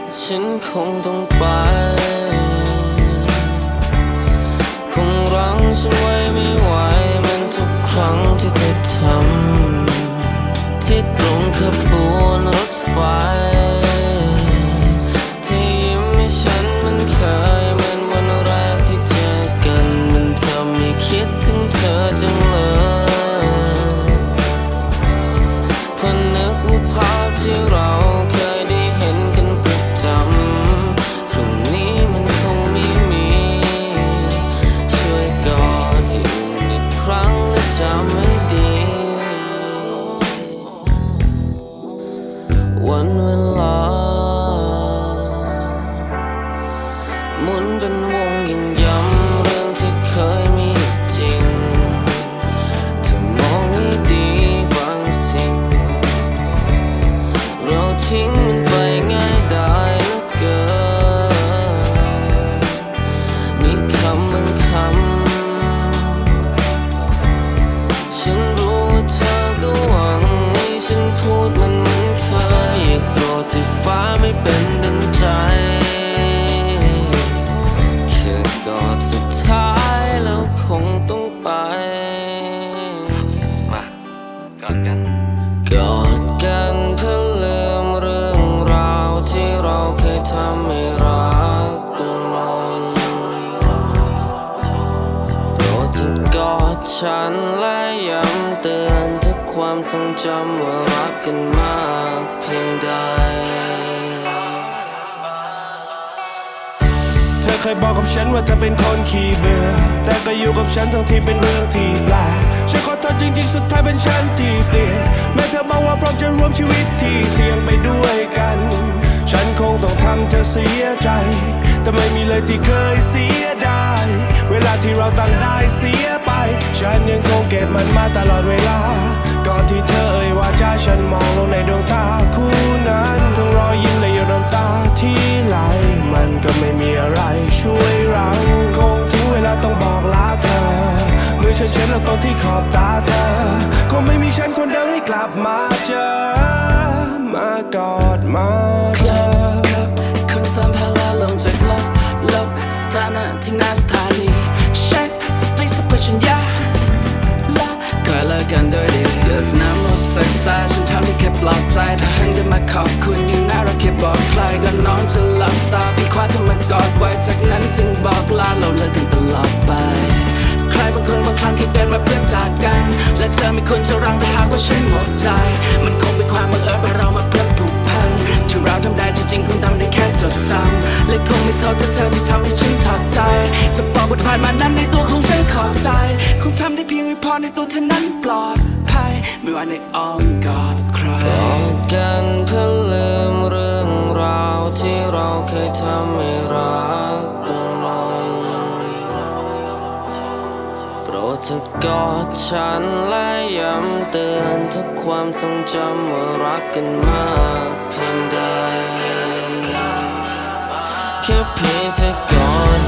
ฉันคงต้องไปคงรั้งฉันไว้ไม่ไหวมันทุกครั้งที่เธอทำที่ตรงขบวนรถไฟที่ยิ้มให้ฉันมันเคยเหมือนวันแรกที่เจอกันมันทำให้คิดถึงเธอจังเลยพอนึกว่าภาพที่เราเคยได้เห็นกันประจำพรุ่งนี้มันคงไม่มีช่วยกอดให้อุ่นอีกครั้งและจำให้ดีวันเวลาหมุนเป็นวงยิ่งย้ำเรื่องที่เคยมีจริงเธอมองให้ดีบางสิ่งเราทิ้งมันไปง่ายได้เหลือเกินมีคำบางคำฉันรู้ว่าเธอก็หวังให้ฉันพูดมันเหมือนเคยอย่าโกรธที่ฟ้าไม่เป็นดังใจแค่กอดสุดท้ายแล้วคงต้องไปมากอดกันกอดกันเพื่อลืมเรื่องราวที่เราเคยทำให้รักต้องนอนโปรดเธอกอดฉันและย้ำเตือนทุกความทรงจำว่ารักกันมากเพียงใดเธอเคยบอกกับฉันว่าเธอเป็นคนขี้เบื่อแต่ก็อยู่กับฉันทั้งที่เป็นเรื่องที่แปลกฉันขอโทษจริงๆสุดท้ายเป็นฉันที่เปลี่ยนแม้เธอบอกว่าพร้อมจะร่วมชีวิตที่เสี่ยงไปด้วยกันฉันคงต้องทำเธอเสียใจแต่ไม่มีเลยที่เคยเสียดายเวลาที่เราต่างได้เสียไปฉันยังคงเก็บมันมาตลอดเวลาก่อนที่เธอว่าจะฉันมองลงในดวงตาคู่นั้นทั้งรอยยิ้มและหยดน้ำตาที่ไหลมันก็ไม่มีอะไรช่วยรั้งคงถึงเวลาต้องบอกลาเธอเมื่อฉันเช็ดแล้วตรงที่ขอบตาเธอคงไม่มีฉันคนเดิมให้กลับมาเจอมากอดมาเจอคนซ้อนพาแล้วลงจากรถลบสถานะที่หน้าสถานีเช็คสติสัพชัญญาและก่อนเลิกกันโดยดีหยดน้ำออกจากตาฉันทำได้แค่ปลอบใจถ้าหันกลับมาขอบคุณยังน่ารักแค่บอกใครก่อนน้องจะหลับตาพี่คว้าเธอมากอดไว้จากนั้นจึงบอกลาเราเลิกกันตลอดไปใครบางคนบางครั้งที่เดินมาเพื่อจากกันและเธอไม่ควรจะรังถ้าหากว่าฉันหมดใจมันคงเป็นความบังเอิญว่าเรามาเพื่อผูกพันที่เราทำได้จริงๆคงทำได้แค่จดจำและคงไม่โทษเธอที่ทำให้ฉันถอดใจจะบอกว่าผ่านมานั้นในตัวของฉันขอบใจคงทำได้เพียงให้พอในตัวเธอนั้นปลอดภัยไม่ว่าในอ้อมกอดใครกอดกันเพื่อลืมเรื่องราวที่เราเคยทำให้รักต้องนอนโปรดเธอกอดฉันและย้ำเตือนทุกความทรงจำว่ารักกันมากเพียงใดแค่เพียงเธอกอด